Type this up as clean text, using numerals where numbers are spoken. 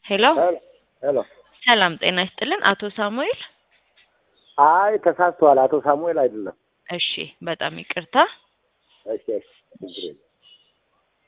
ሄሎ ሄሎ ሰላም ጤና ይስጥልን አቶ ሳሙኤል። አይ ተሳስተዋል፣ አቶ ሳሙኤል አይደለም። እሺ በጣም ይቅርታ። እሺ ችግር የለም።